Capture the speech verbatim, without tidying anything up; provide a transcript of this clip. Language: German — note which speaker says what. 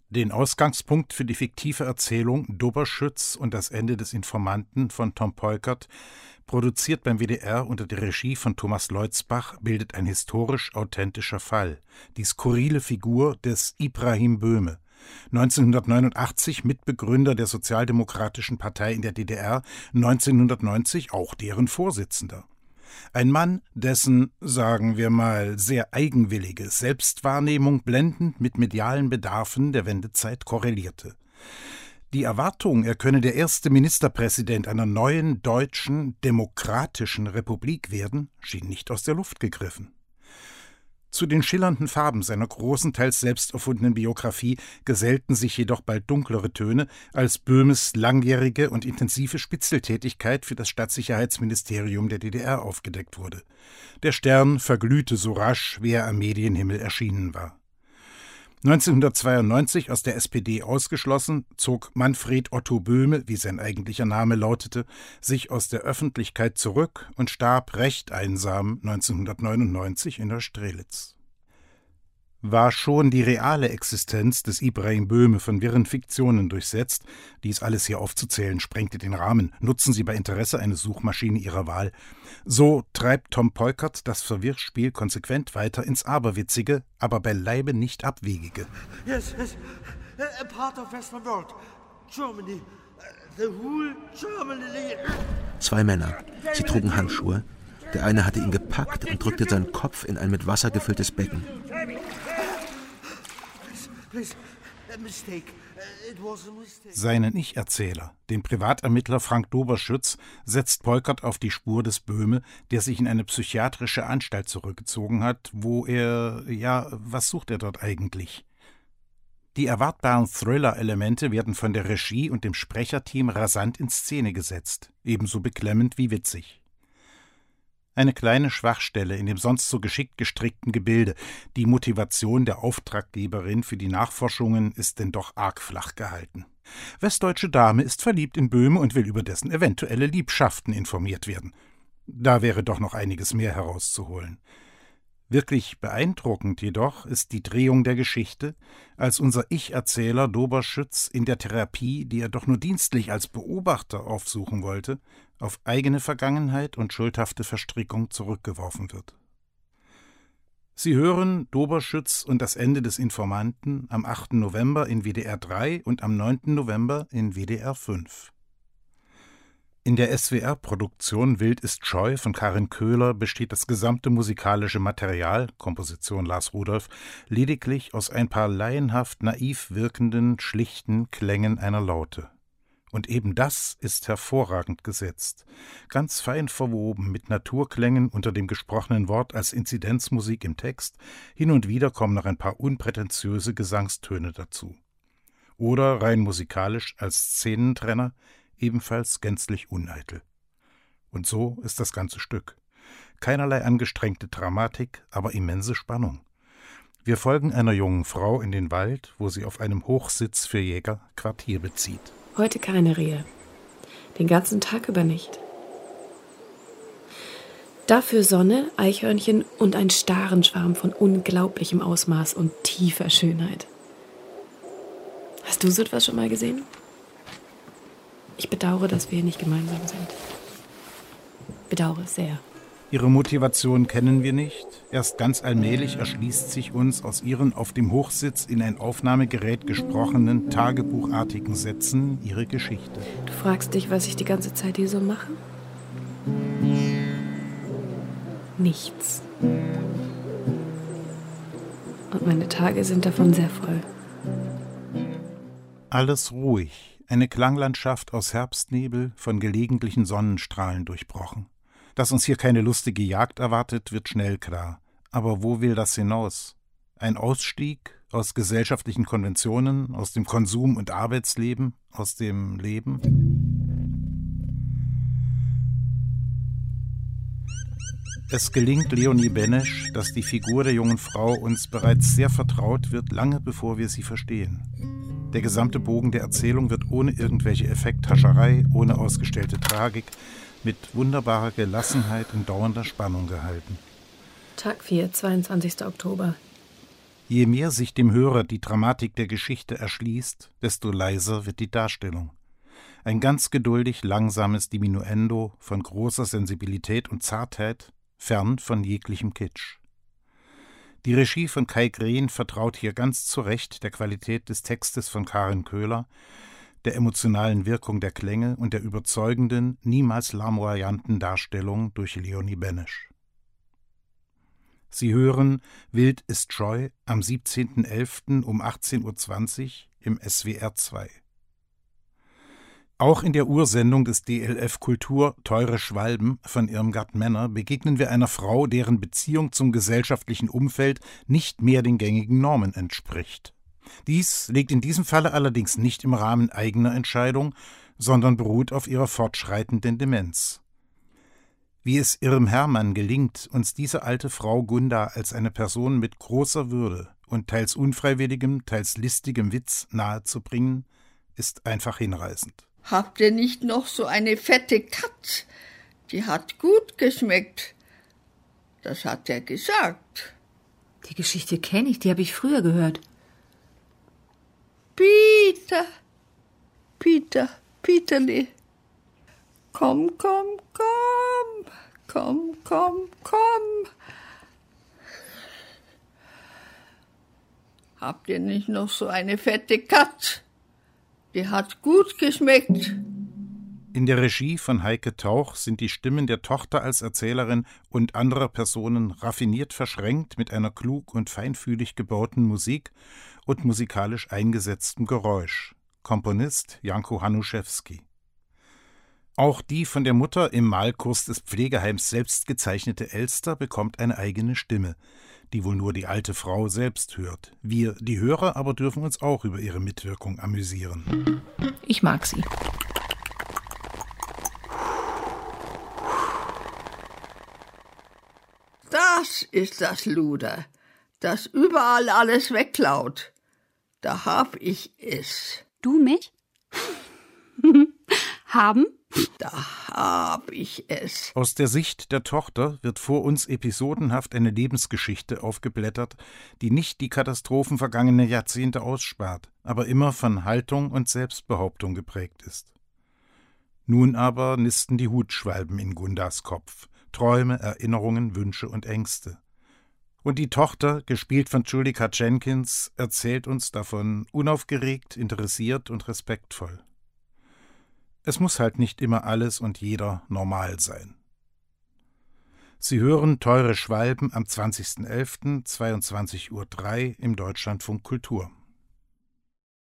Speaker 1: Den Ausgangspunkt für die fiktive Erzählung Doberschütz und das Ende des Informanten von Tom Peukert, produziert beim W D R unter der Regie von Thomas Leutzbach, bildet ein historisch authentischer Fall, die skurrile Figur des Ibrahim Böhme, neunzehnhundertneunundachtzig Mitbegründer der Sozialdemokratischen Partei in der D D R, neunzehnhundertneunzig auch deren Vorsitzender. Ein Mann, dessen, sagen wir mal, sehr eigenwillige Selbstwahrnehmung blendend mit medialen Bedarfen der Wendezeit korrelierte. Die Erwartung, er könne der erste Ministerpräsident einer neuen deutschen, demokratischen Republik werden, schien nicht aus der Luft gegriffen. Zu den schillernden Farben seiner großen, teils selbst erfundenen Biografie gesellten sich jedoch bald dunklere Töne, als Böhmes langjährige und intensive Spitzeltätigkeit für das Stadtsicherheitsministerium der D D R aufgedeckt wurde. Der Stern verglühte so rasch, wie er am Medienhimmel erschienen war. neunzehnhundertzweiundneunzig aus der S P D ausgeschlossen, zog Manfred Otto Böhme, wie sein eigentlicher Name lautete, sich aus der Öffentlichkeit zurück und starb recht einsam neunzehnhundertneunundneunzig in der Strelitz. War schon die reale Existenz des Ibrahim Böhme von wirren Fiktionen durchsetzt, dies alles hier aufzuzählen sprengte den Rahmen, nutzen Sie bei Interesse eine Suchmaschine Ihrer Wahl, so treibt Tom Peukert das Verwirrspiel konsequent weiter ins Aberwitzige, aber beileibe nicht Abwegige.
Speaker 2: Yes, yes, a part of Western world, Germany, the whole Germany.
Speaker 3: Zwei Männer, sie trugen Handschuhe. Der eine hatte ihn gepackt und drückte seinen Kopf in ein mit Wasser gefülltes Becken.
Speaker 1: Seinen Ich-Erzähler, den Privatermittler Frank Doberschütz, setzt Peukert auf die Spur des Böhme, der sich in eine psychiatrische Anstalt zurückgezogen hat, wo er, ja, was sucht er dort eigentlich? Die erwartbaren Thriller-Elemente werden von der Regie und dem Sprecherteam rasant in Szene gesetzt, ebenso beklemmend wie witzig. Eine kleine Schwachstelle in dem sonst so geschickt gestrickten Gebilde. Die Motivation der Auftraggeberin für die Nachforschungen ist denn doch arg flach gehalten. Westdeutsche Dame ist verliebt in Böhme und will über dessen eventuelle Liebschaften informiert werden. Da wäre doch noch einiges mehr herauszuholen. Wirklich beeindruckend jedoch ist die Drehung der Geschichte, als unser Ich-Erzähler Doberschütz in der Therapie, die er doch nur dienstlich als Beobachter aufsuchen wollte, auf eigene Vergangenheit und schuldhafte Verstrickung zurückgeworfen wird. Sie hören Doberschütz und das Ende des Informanten am achten November in W D R drei und am neunten November in W D R fünf. In der S W R-Produktion Wild ist Scheu von Karin Köhler besteht das gesamte musikalische Material, Komposition Lars Rudolph, lediglich aus ein paar laienhaft naiv wirkenden, schlichten Klängen einer Laute. Und eben das ist hervorragend gesetzt, ganz fein verwoben mit Naturklängen unter dem gesprochenen Wort als Inzidenzmusik im Text, hin und wieder kommen noch ein paar unprätentiöse Gesangstöne dazu. Oder rein musikalisch als Szenentrenner, ebenfalls gänzlich uneitel. Und so ist das ganze Stück. Keinerlei angestrengte Dramatik, aber immense Spannung. Wir folgen einer jungen Frau in den Wald, wo sie auf einem Hochsitz für Jäger Quartier bezieht.
Speaker 4: Heute keine Rehe. Den ganzen Tag über nicht. Dafür Sonne, Eichhörnchen und ein Starenschwarm von unglaublichem Ausmaß und tiefer Schönheit. Hast du so etwas schon mal gesehen? Ich bedauere, dass wir nicht gemeinsam sind. Bedauere sehr.
Speaker 1: Ihre Motivation kennen wir nicht. Erst ganz allmählich erschließt sich uns aus ihren auf dem Hochsitz in ein Aufnahmegerät gesprochenen, tagebuchartigen Sätzen ihre Geschichte.
Speaker 4: Du fragst dich, was ich die ganze Zeit hier so mache? Nichts. Und meine Tage sind davon sehr voll.
Speaker 1: Alles ruhig, eine Klanglandschaft aus Herbstnebel, von gelegentlichen Sonnenstrahlen durchbrochen. Dass uns hier keine lustige Jagd erwartet, wird schnell klar. Aber wo will das hinaus? Ein Ausstieg aus gesellschaftlichen Konventionen, aus dem Konsum- und Arbeitsleben, aus dem Leben? Es gelingt Leonie Benesch, dass die Figur der jungen Frau uns bereits sehr vertraut wird, lange bevor wir sie verstehen. Der gesamte Bogen der Erzählung wird ohne irgendwelche Effekthascherei, ohne ausgestellte Tragik, mit wunderbarer Gelassenheit und dauernder Spannung gehalten.
Speaker 4: Tag vier, zweiundzwanzigster Oktober.
Speaker 1: Je mehr sich dem Hörer die Dramatik der Geschichte erschließt, desto leiser wird die Darstellung. Ein ganz geduldig langsames Diminuendo von großer Sensibilität und Zartheit, fern von jeglichem Kitsch. Die Regie von Kai Green vertraut hier ganz zu Recht der Qualität des Textes von Karin Köhler, der emotionalen Wirkung der Klänge und der überzeugenden, niemals larmoyanten Darstellung durch Leonie Benesch. Sie hören Wild ist Scheu am siebzehnten elften um achtzehn Uhr zwanzig im S W R zwei. Auch in der Ursendung des D L F Kultur Teure Schwalben von Irmgard Männer begegnen wir einer Frau, deren Beziehung zum gesellschaftlichen Umfeld nicht mehr den gängigen Normen entspricht. Dies liegt in diesem Falle allerdings nicht im Rahmen eigener Entscheidung, sondern beruht auf ihrer fortschreitenden Demenz. Wie es Irm Hermann gelingt, uns diese alte Frau Gunda als eine Person mit großer Würde und teils unfreiwilligem, teils listigem Witz nahezubringen, ist einfach hinreißend.
Speaker 5: Habt ihr nicht noch so eine fette Katz? Die hat gut geschmeckt. Das hat er gesagt.
Speaker 6: Die Geschichte kenne ich, die habe ich früher gehört.
Speaker 5: Peter, Peter, Peterli. Komm, komm, komm, komm, komm, komm. Habt ihr nicht noch so eine fette Katz? Die hat gut geschmeckt.
Speaker 1: In der Regie von Heike Tauch sind die Stimmen der Tochter als Erzählerin und anderer Personen raffiniert verschränkt mit einer klug und feinfühlig gebauten Musik und musikalisch eingesetztem Geräusch. Komponist Janko Hanuszewski. Auch die von der Mutter im Malkurs des Pflegeheims selbst gezeichnete Elster bekommt eine eigene Stimme, die wohl nur die alte Frau selbst hört. Wir, die Hörer, aber dürfen uns auch über ihre Mitwirkung amüsieren.
Speaker 6: Ich mag sie.
Speaker 5: Das ist das Luder, das überall alles wegklaut. Da hab ich es.
Speaker 7: Du mich? Haben?
Speaker 5: Da hab ich es.
Speaker 1: Aus der Sicht der Tochter wird vor uns episodenhaft eine Lebensgeschichte aufgeblättert, die nicht die Katastrophen vergangener Jahrzehnte ausspart, aber immer von Haltung und Selbstbehauptung geprägt ist. Nun aber nisten die Hutschwalben in Gundas Kopf, Träume, Erinnerungen, Wünsche und Ängste. Und die Tochter, gespielt von Julika Jenkins, erzählt uns davon unaufgeregt, interessiert und respektvoll. Es muss halt nicht immer alles und jeder normal sein. Sie hören Teure Schwalben am zwanzigsten elften zweiundzwanzig Uhr drei im Deutschlandfunk Kultur.